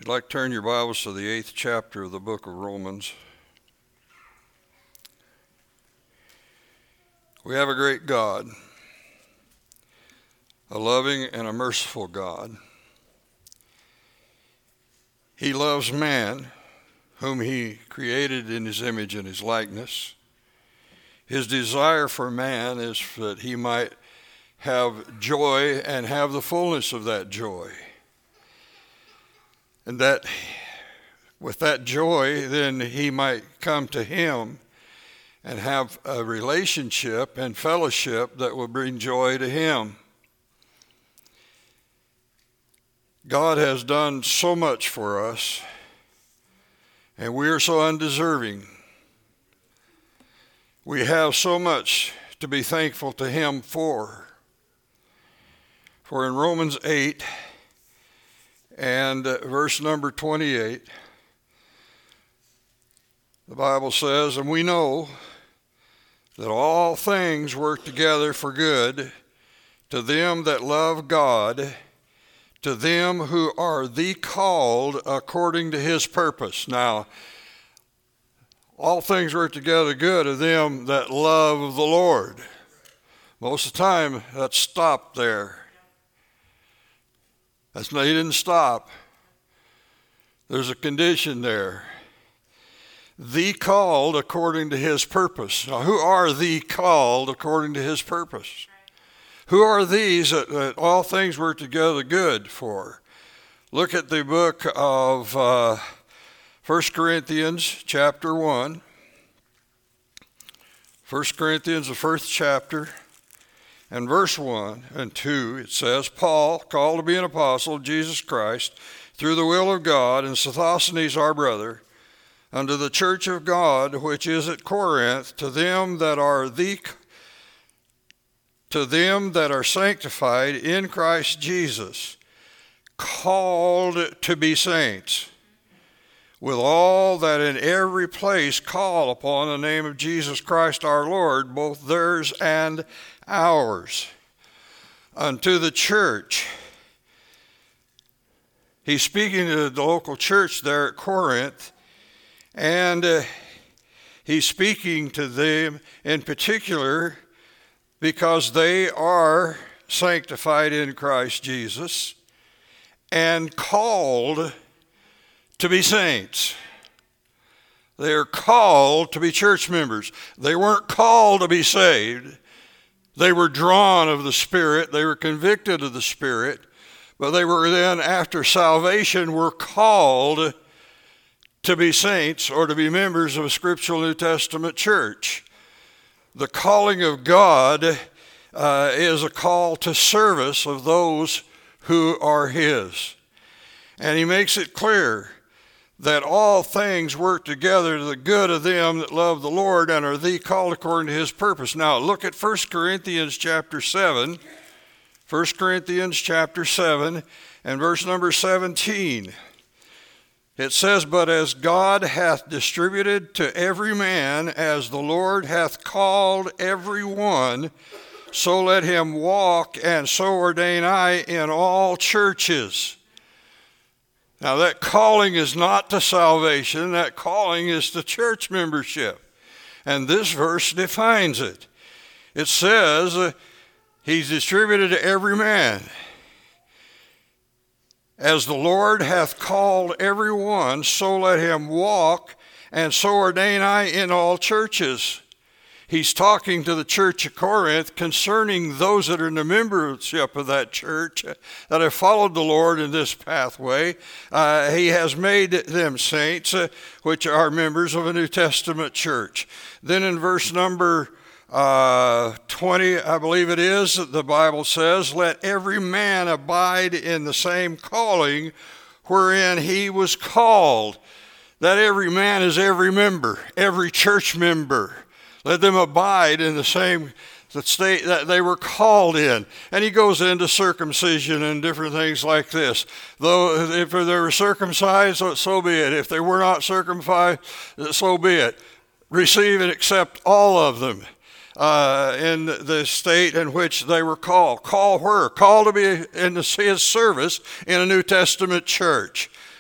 I'd like to turn your Bibles to the 8th chapter of the book of Romans. We have a great God, a loving and a merciful God. He loves man, whom he created in his image and his likeness. His desire for man is that he might have joy and have the fullness of that joy. And that with that joy, then he might come to him and have a relationship and fellowship that will bring joy to him. God has done so much for us, and we are so undeserving. We have so much to be thankful to him for. For in Romans 8 and verse number 28, the Bible says, "And we know that all things work together for good to them that love God, to them who are the called according to his purpose." Now, all things work together good to them that love the Lord. Most of the time, that's stopped there. He didn't stop. There's a condition there. The called according to his purpose. Now, who are the called according to his purpose? Who are these that all things work together good for? Look at the book of 1 Corinthians chapter 1. 1 Corinthians, the first chapter, and verse 1 and 2, it says, "Paul, called to be an apostle of Jesus Christ, through the will of God, and Sosthenes our brother, unto the church of God which is at Corinth, to them that are sanctified in Christ Jesus, called to be saints, with all that in every place call upon the name of Jesus Christ our Lord, both theirs and ours." Unto the church. He's speaking to the local church there at Corinth, and he's speaking to them in particular because they are sanctified in Christ Jesus and called to be saints. They are called to be church members. They weren't called to be saved. They were drawn of the Spirit. They were convicted of the Spirit. But they were then, after salvation, were called to be saints or to be members of a scriptural New Testament church. The calling of God is a call to service of those who are his. And he makes it clear that all things work together to the good of them that love the Lord and are called according to his purpose. Now look at 1 Corinthians chapter 7. 1 Corinthians chapter 7 and verse number 17. It says, "But as God hath distributed to every man, as the Lord hath called every one, so let him walk, and so ordain I in all churches." Now that calling is not to salvation, that calling is to church membership. And this verse defines it. It says, he's distributed to every man. "As the Lord hath called every one, so let him walk, and so ordain I in all churches." He's talking to the church of Corinth concerning those that are in the membership of that church that have followed the Lord in this pathway. He has made them saints, which are members of a New Testament church. Then in verse number 20, I believe it is, the Bible says, "Let every man abide in the same calling wherein he was called." That every man is every member, every church member. Let them abide in the same state that they were called in. And he goes into circumcision and different things like this. Though if they were circumcised, so be it. If they were not circumcised, so be it. Receive and accept all of them in the state in which they were called. Call where? Called to be in his service in a New Testament church.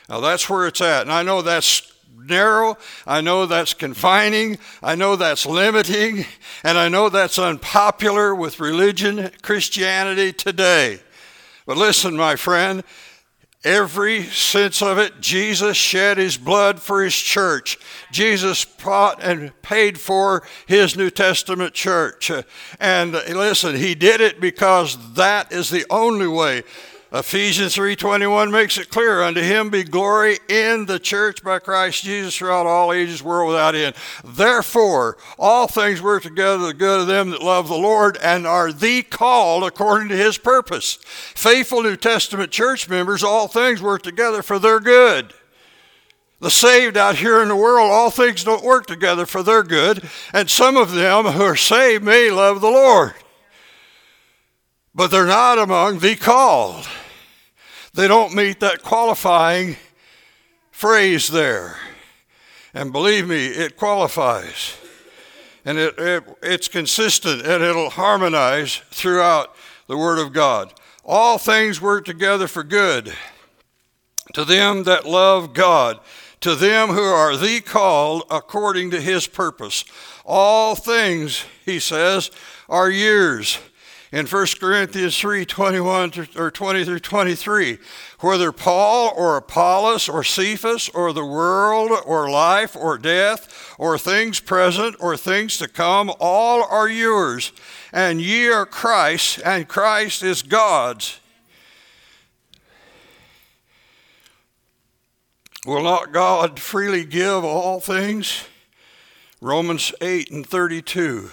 Now that's where it's at. And I know that's narrow. I know that's confining. I know that's limiting. And I know that's unpopular with religion, Christianity today. But listen, my friend, every sense of it, Jesus shed his blood for his church. Jesus bought and paid for his New Testament church. And listen, he did it because that is the only way. Ephesians 3:21 makes it clear, unto him be glory in the church by Christ Jesus throughout all ages, world without end. Therefore, all things work together for the good of them that love the Lord and are the called according to his purpose. Faithful New Testament church members, all things work together for their good. The saved out here in the world, all things don't work together for their good. And some of them who are saved may love the Lord, but they're not among the called. They don't meet that qualifying phrase there. And believe me, it qualifies. And it's consistent, and it'll harmonize throughout the Word of God. All things work together for good to them that love God, to them who are the called according to his purpose. All things, he says, are yours. In 1 Corinthians 3:21 or 20 through 23, whether Paul or Apollos or Cephas or the world or life or death or things present or things to come, all are yours, and ye are Christ's, and Christ is God's. Will not God freely give all things? Romans 8:32.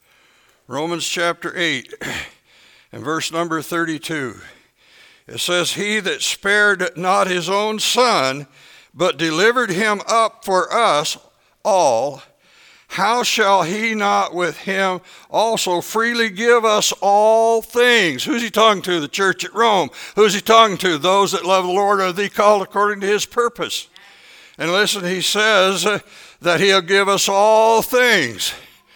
Romans chapter 8 and verse number 32. It says, he that spared not his own son, but delivered him up for us all, how shall he not with him also freely give us all things? Who's he talking to? The church at Rome. Who's he talking to? Those that love the Lord are the called according to his purpose. And listen, he says that he'll give us all things.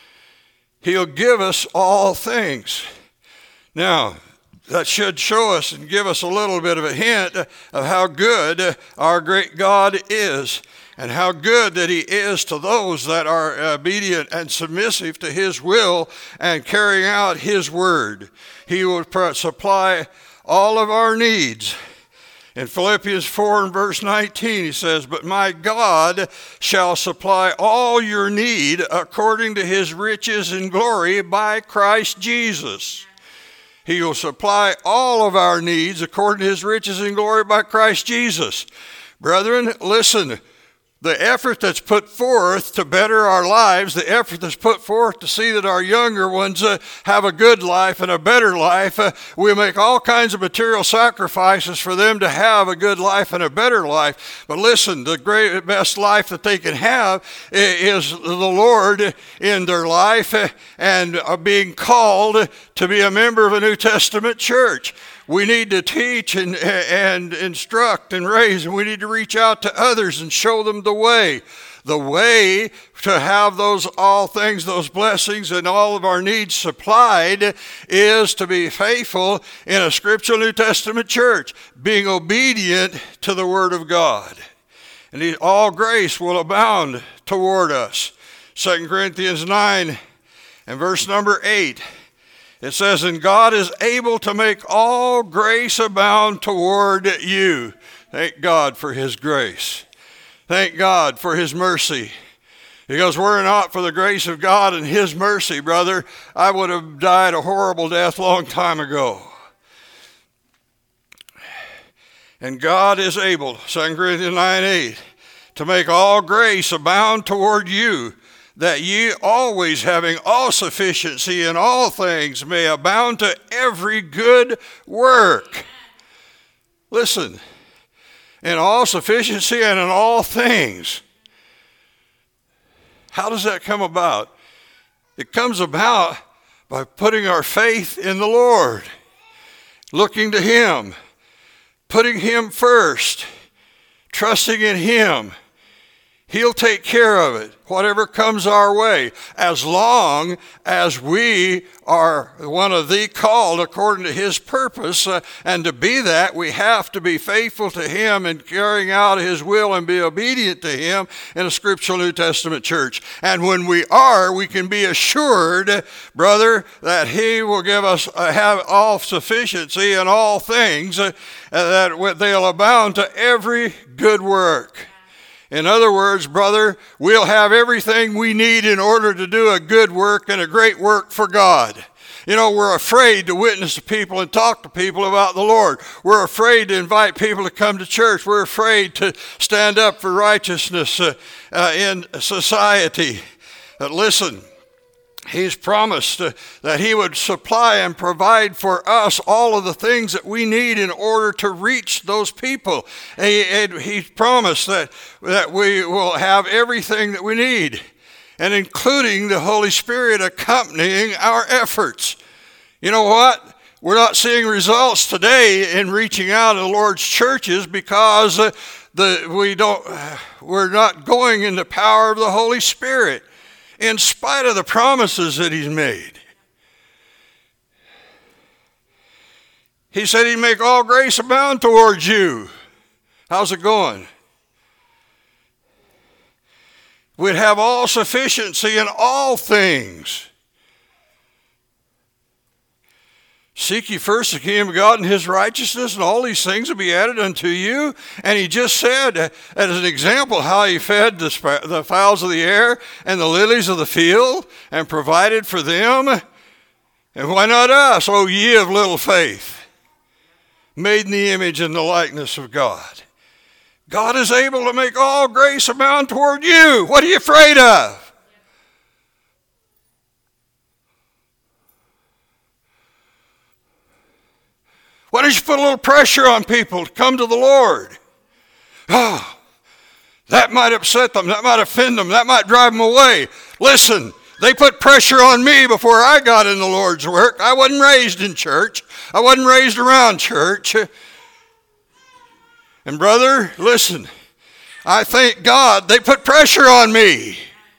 He'll give us all things. Now, that should show us and give us a little bit of a hint of how good our great God is, and how good that he is to those that are obedient and submissive to his will and carrying out his word. He will supply all of our needs. In Philippians 4 and verse 19, he says, but my God shall supply all your need according to his riches and glory by Christ Jesus. He will supply all of our needs according to his riches and glory by Christ Jesus. Brethren, listen. The effort that's put forth to better our lives, the effort that's put forth to see that our younger ones have a good life and a better life, we make all kinds of material sacrifices for them to have a good life and a better life. But listen, the best life that they can have is the Lord in their life and being called to be a member of a New Testament church. We need to teach and instruct and raise, and we need to reach out to others and show them the way. The way to have those all things, those blessings, and all of our needs supplied is to be faithful in a scriptural New Testament church, being obedient to the Word of God. And all grace will abound toward us. 2 Corinthians 9 and verse number 8. It says, and God is able to make all grace abound toward you. Thank God for his grace. Thank God for his mercy. Because were it not for the grace of God and his mercy, brother, I would have died a horrible death long time ago. And God is able, 2 Corinthians 9:8, to make all grace abound toward you, that ye always having all sufficiency in all things may abound to every good work. Listen, in all sufficiency and in all things. How does that come about? It comes about by putting our faith in the Lord, looking to him, putting him first, trusting in him. He'll take care of it, whatever comes our way, as long as we are one of the called according to his purpose. And to be that, we have to be faithful to him in carrying out his will and be obedient to him in a scriptural New Testament church. And when we are, we can be assured, brother, that he will give us have all sufficiency in all things, that they'll abound to every good work. In other words, brother, we'll have everything we need in order to do a good work and a great work for God. You know, we're afraid to witness to people and talk to people about the Lord. We're afraid to invite people to come to church. We're afraid to stand up for righteousness in society. But listen, he's promised that he would supply and provide for us all of the things that we need in order to reach those people. He's promised that we will have everything that we need, and including the Holy Spirit accompanying our efforts. You know what? We're not seeing results today in reaching out to the Lord's churches because we're not going in the power of the Holy Spirit, in spite of the promises that he's made. He said he'd make all grace abound towards you. How's it going? We'd have all sufficiency in all things. Seek ye first the kingdom of God and his righteousness, and all these things will be added unto you. And he just said, as an example, how he fed the fowls of the air and the lilies of the field and provided for them. And why not us, O ye of little faith, made in the image and the likeness of God? God is able to make all grace abound toward you. What are you afraid of? Why don't you put a little pressure on people to come to the Lord? Oh, that might upset them. That might offend them. That might drive them away. Listen, they put pressure on me before I got in the Lord's work. I wasn't raised in church. I wasn't raised around church. And brother, listen, I thank God they put pressure on me.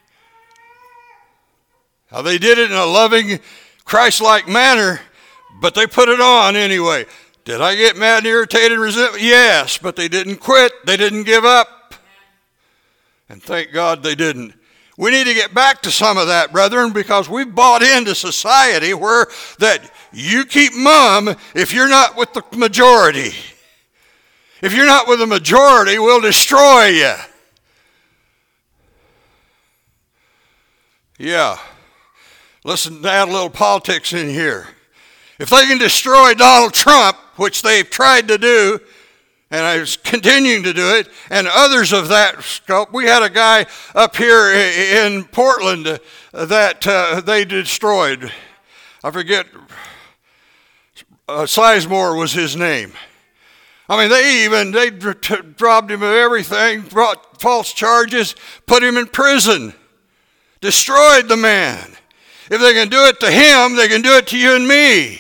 Now, they did it in a loving, Christ-like manner, but they put it on anyway. Did I get mad and irritated and resentful? Yes, but they didn't quit. They didn't give up. And thank God they didn't. We need to get back to some of that, brethren, because we've bought into society where that you keep mum if you're not with the majority. If you're not with the majority, we'll destroy you. Yeah. Listen, add a little politics in here. If they can destroy Donald Trump, which they've tried to do, and are continuing to do it, and others of that scope. We had a guy up here in Portland that they destroyed. I forget, Sizemore was his name. I mean, they robbed him of everything, brought false charges, put him in prison, destroyed the man. If they can do it to him, they can do it to you and me.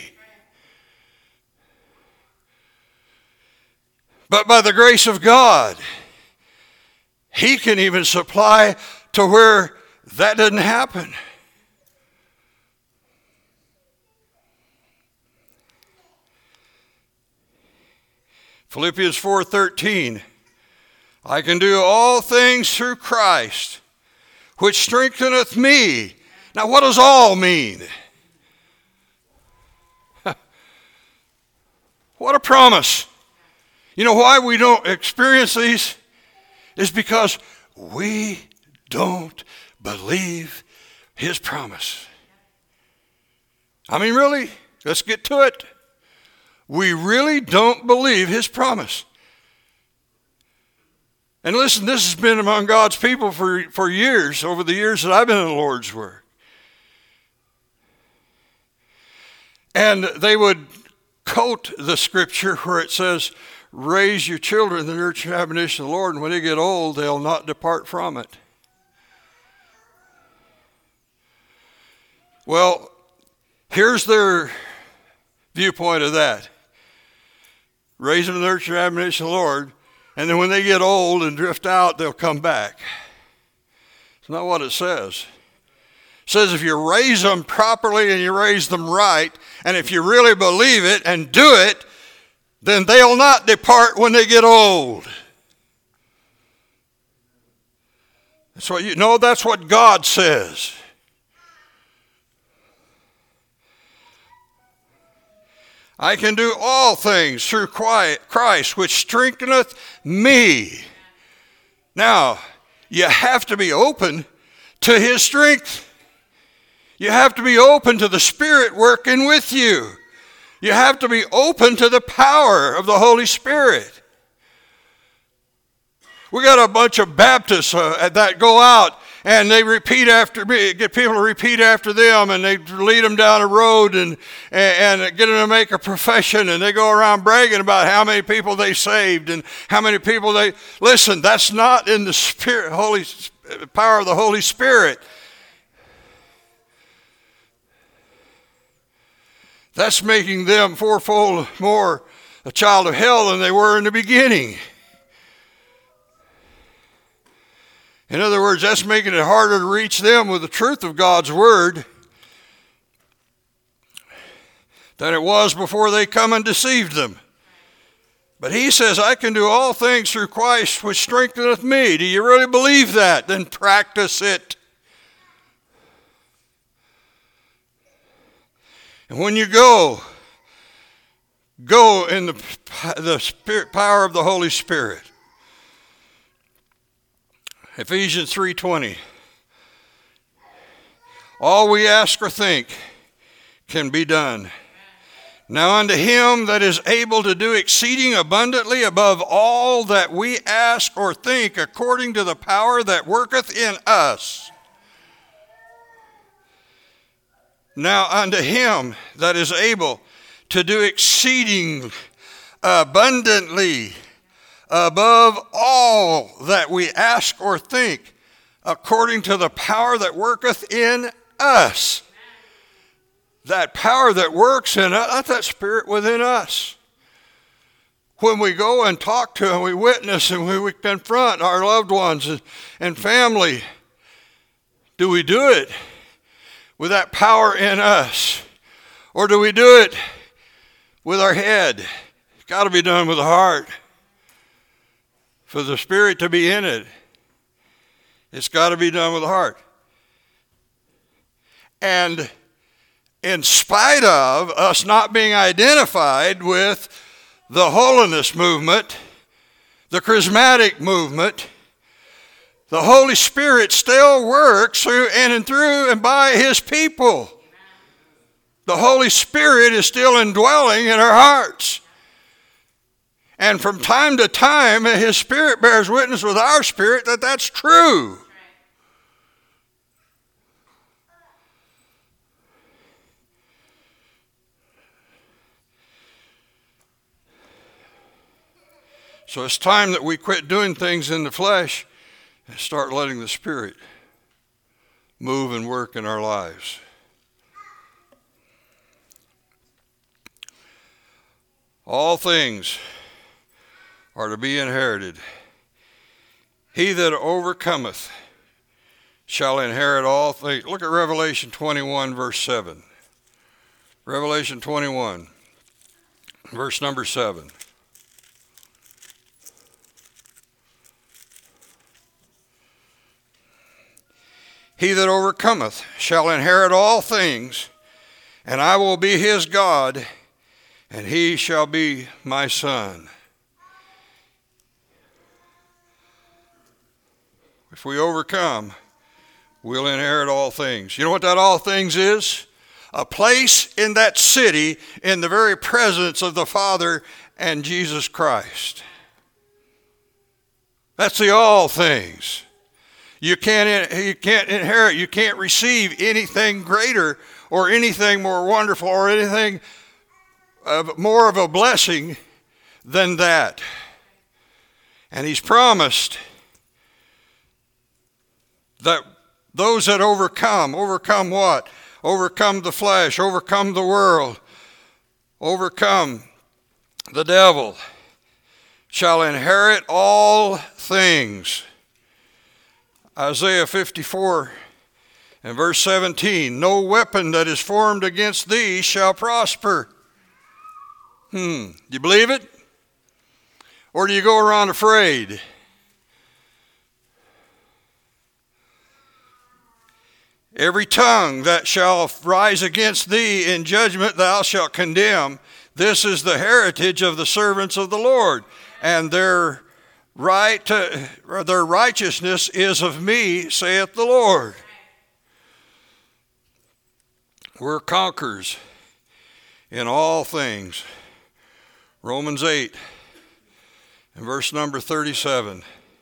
But by the grace of God, he can even supply to where that doesn't happen. Philippians 4:13, I can do all things through Christ, which strengtheneth me. Now, what does all mean? What a promise. You know why we don't experience these? Is because we don't believe his promise. I mean, really, let's get to it. We really don't believe his promise. And listen, this has been among God's people for years, over the years that I've been in the Lord's work. And they would quote the scripture where it says, raise your children in the nurture and admonition of the Lord, and when they get old, they'll not depart from it. Well, here's their viewpoint of that. Raise them in the nurture and admonition of the Lord, and then when they get old and drift out, they'll come back. It's not what it says. It says if you raise them properly and you raise them right, and if you really believe it and do it, then they'll not depart when they get old. That's what that's what God says. I can do all things through Christ, which strengtheneth me. Now, you have to be open to his strength. You have to be open to the Spirit working with you. You have to be open to the power of the Holy Spirit. We got a bunch of Baptists that go out and they repeat after me, get people to repeat after them, and they lead them down a road and get them to make a profession, and they go around bragging about how many people they saved and how many people they... Listen, that's not in the Spirit, power of the Holy Spirit. That's making them fourfold more a child of hell than they were in the beginning. In other words, that's making it harder to reach them with the truth of God's word than it was before they come and deceived them. But he says, I can do all things through Christ which strengtheneth me. Do you really believe that? Then practice it. And when you go in the spirit, power of the Holy Spirit. Ephesians 3:20. All we ask or think can be done. Now unto him that is able to do exceeding abundantly above all that we ask or think, according to the power that worketh in us. Now unto him that is able to do exceeding abundantly above all that we ask or think, according to the power that worketh in us. That power that works in us, that's that Spirit within us. When we go and talk to and we witness and we confront our loved ones and family, do we do it with that power in us? Or do we do it with our head? It's got to be done with the heart. For the Spirit to be in it, it's got to be done with the heart. And in spite of us not being identified with the holiness movement, the charismatic movement, the Holy Spirit still works through and by his people. The Holy Spirit is still indwelling in our hearts. And from time to time, his Spirit bears witness with our spirit that that's true. So it's time that we quit doing things in the flesh and start letting the Spirit move and work in our lives. All things are to be inherited. He that overcometh shall inherit all things. Look at Revelation 21, verse 7. Revelation 21, verse number 7. He that overcometh shall inherit all things, and I will be his God, and he shall be my son. If we overcome, we'll inherit all things. You know what that all things is? A place in that city in the very presence of the Father and Jesus Christ. That's the all things. You can't inherit, you can't receive anything greater or anything more wonderful or anything more of a blessing than that. And he's promised that those that overcome what? Overcome the flesh, overcome the world, overcome the devil, shall inherit all things. Isaiah 54 and verse 17, no weapon that is formed against thee shall prosper. Do you believe it? Or do you go around afraid? Every tongue that shall rise against thee in judgment thou shalt condemn. This is the heritage of the servants of the Lord, and their righteousness is of me, saith the Lord. We're conquerors in all things. Romans 8 and verse number 37.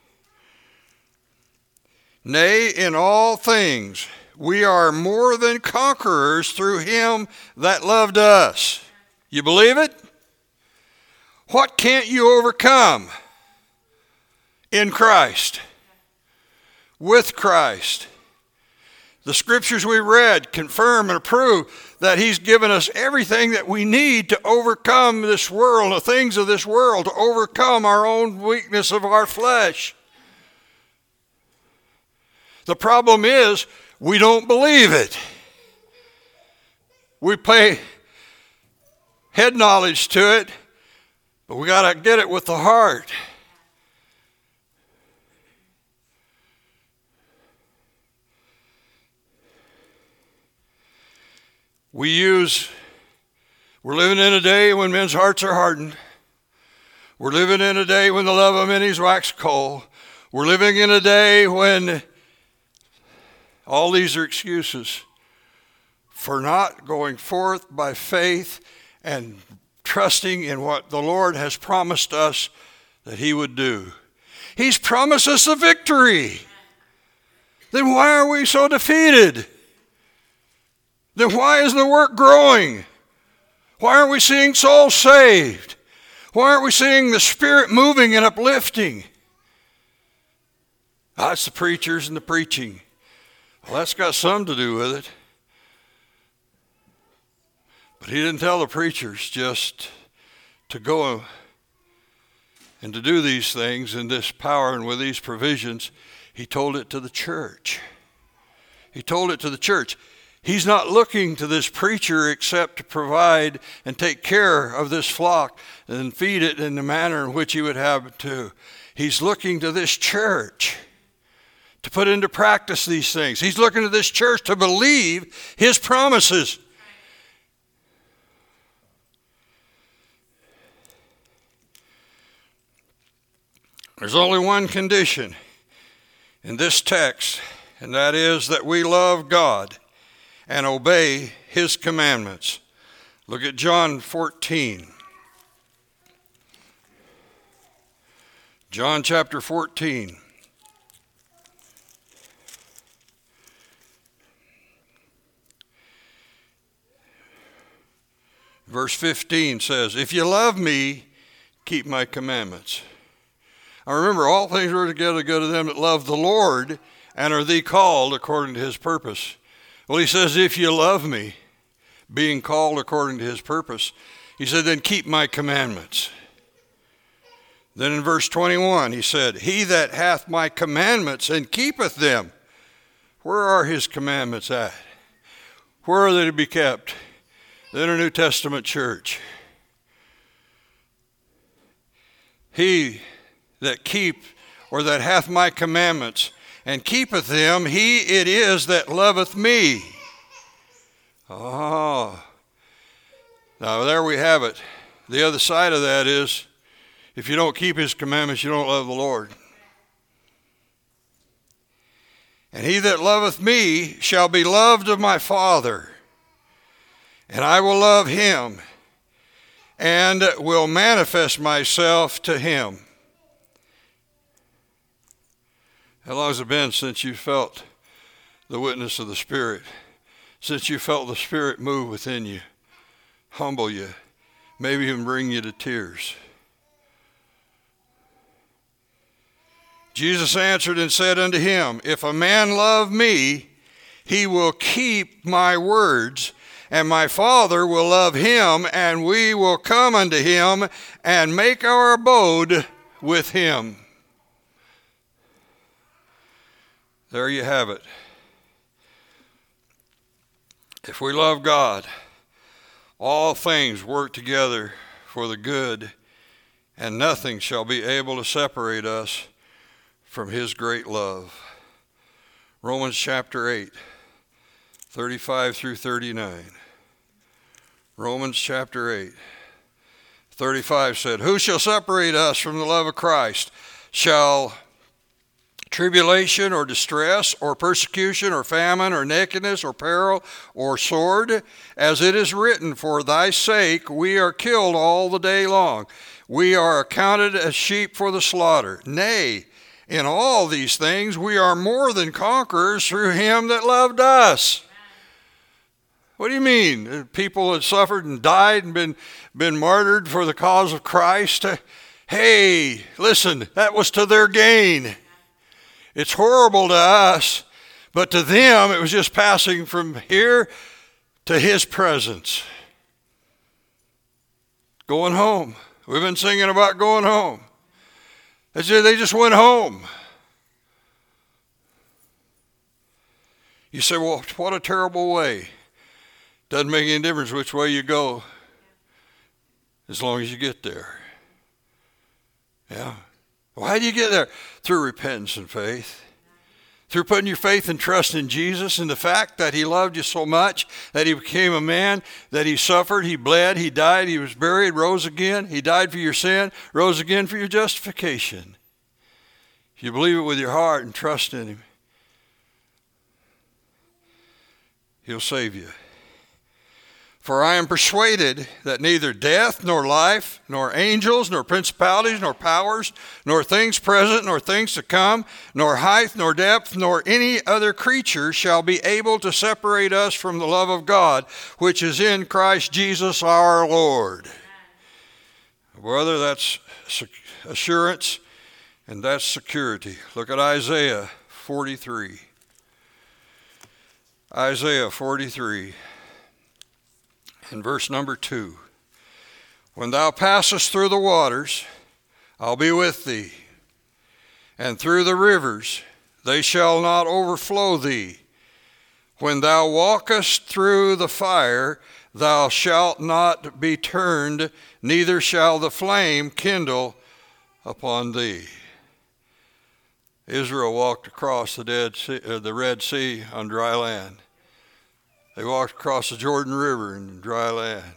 Nay, in all things we are more than conquerors through him that loved us. You believe it? What can't you overcome? In Christ. With Christ. The scriptures we read confirm and prove that he's given us everything that we need to overcome this world, the things of this world, to overcome our own weakness of our flesh. The problem is, we don't believe it. We pay head knowledge to it, but we got to get it with the heart. We're living in a day when men's hearts are hardened. We're living in a day when the love of many is waxed cold. We're living in a day when all these are excuses for not going forth by faith and trusting in what the Lord has promised us that he would do. He's promised us a victory. Then why are we so defeated? Then why isn't the work growing? Why aren't we seeing souls saved? Why aren't we seeing the Spirit moving and uplifting? That's the preachers and the preaching. Well, that's got something to do with it. But he didn't tell the preachers just to go and to do these things in this power and with these provisions. He told it to the church. He told it to the church. He's not looking to this preacher except to provide and take care of this flock and feed it in the manner in which he would have to. He's looking to this church to put into practice these things. He's looking to this church to believe his promises. There's only one condition in this text, and that is that we love God and obey his commandments. Look at John 14. John chapter 14. Verse 15 says, if you love me, keep my commandments. I remember all things work together good to them that love the Lord and are called according to his purpose. Well, he says, if you love me, being called according to his purpose, he said, then keep my commandments. Then in verse 21, he said, he that hath my commandments and keepeth them. Where are his commandments at? Where are they to be kept? In a New Testament church. He that that hath my commandments and keepeth them, he it is that loveth me. Oh. Now there we have it. The other side of that is, if you don't keep his commandments, you don't love the Lord. And he that loveth me shall be loved of my Father, and I will love him, and will manifest myself to him. How long has it been since you felt the witness of the Spirit? Since you felt the Spirit move within you, humble you, maybe even bring you to tears? Jesus answered and said unto him, if a man love me, he will keep my words, and my Father will love him, and we will come unto him and make our abode with him. There you have it. If we love God, all things work together for the good, and nothing shall be able to separate us from his great love. Romans chapter 8, 35 through 39. Romans chapter 8, 35 said, "Who shall separate us from the love of Christ? Shall tribulation or distress or persecution or famine or nakedness or peril or sword? As it is written, for thy sake we are killed all the day long. We are accounted as sheep for the slaughter. Nay, in all these things we are more than conquerors through him that loved us." What do you mean? People had suffered and died and been martyred for the cause of Christ? Hey, listen, that was to their gain. It's horrible to us, but to them it was just passing from here to his presence. Going home. We've been singing about going home. They just went home. You say, well, what a terrible way. Doesn't make any difference which way you go, as long as you get there. Yeah. Why do you get there? Through repentance and faith. Through putting your faith and trust in Jesus and the fact that he loved you so much, that he became a man, that he suffered, he bled, he died, he was buried, rose again. He died for your sin, rose again for your justification. If you believe it with your heart and trust in him, he'll save you. For I am persuaded that neither death, nor life, nor angels, nor principalities, nor powers, nor things present, nor things to come, nor height, nor depth, nor any other creature shall be able to separate us from the love of God, which is in Christ Jesus our Lord. Brother, that's assurance, and that's security. Look at Isaiah 43. Isaiah 43. In verse number 2, "When thou passest through the waters, I'll be with thee, and through the rivers, they shall not overflow thee. When thou walkest through the fire, thou shalt not be turned, neither shall the flame kindle upon thee." Israel walked across the Red Sea on dry land. They walked across the Jordan River in dry land.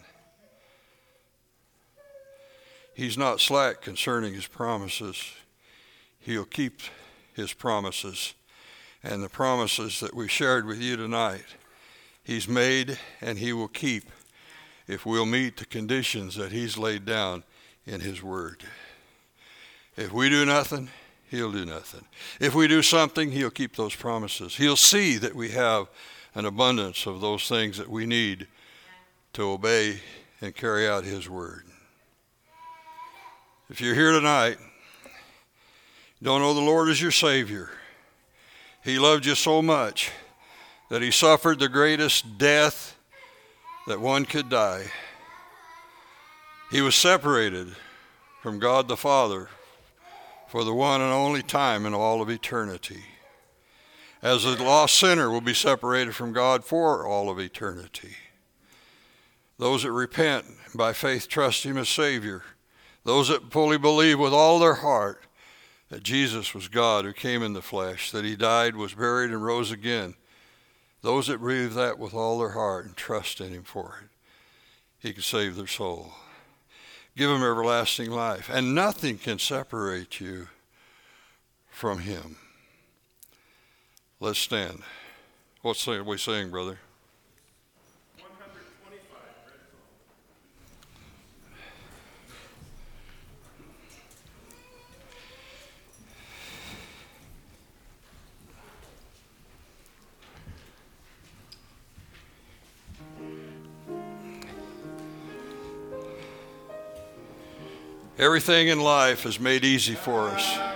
He's not slack concerning his promises. He'll keep his promises. And the promises that we shared with you tonight, he's made and he will keep if we'll meet the conditions that he's laid down in his word. If we do nothing, he'll do nothing. If we do something, he'll keep those promises. He'll see that we have an abundance of those things that we need to obey and carry out his word. If you're here tonight, don't know the Lord as your Savior, he loved you so much that he suffered the greatest death that one could die. He was separated from God the Father for the one and only time in all of eternity. As a lost sinner will be separated from God for all of eternity. Those that repent by faith trust him as Savior, those that fully believe with all their heart that Jesus was God who came in the flesh, that he died, was buried, and rose again, those that believe that with all their heart and trust in him for it, he can save their soul. Give them everlasting life, and nothing can separate you from him. Let's stand. What's we saying, brother? 125. Everything in life is made easy for us.